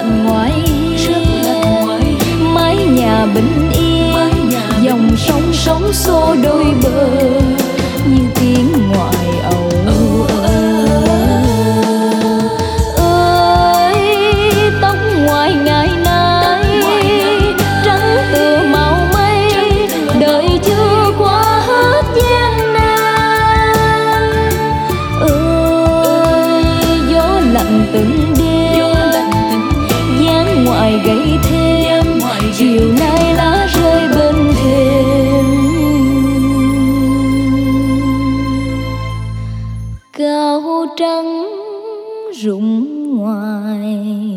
ngoại hiên, mái nhà bình yên, dòng sông sóng xô đôi bờ như tiếng ngoài âu ơi. Tóc ngoài ngày nay trắng tựa màu mây, đời chưa qua hết gian nan ơi. Gió lạnh từng đêm dáng ngoài gầy thêm, chiều nay lá rơi bên thềm. Cao trắng rụng ngoài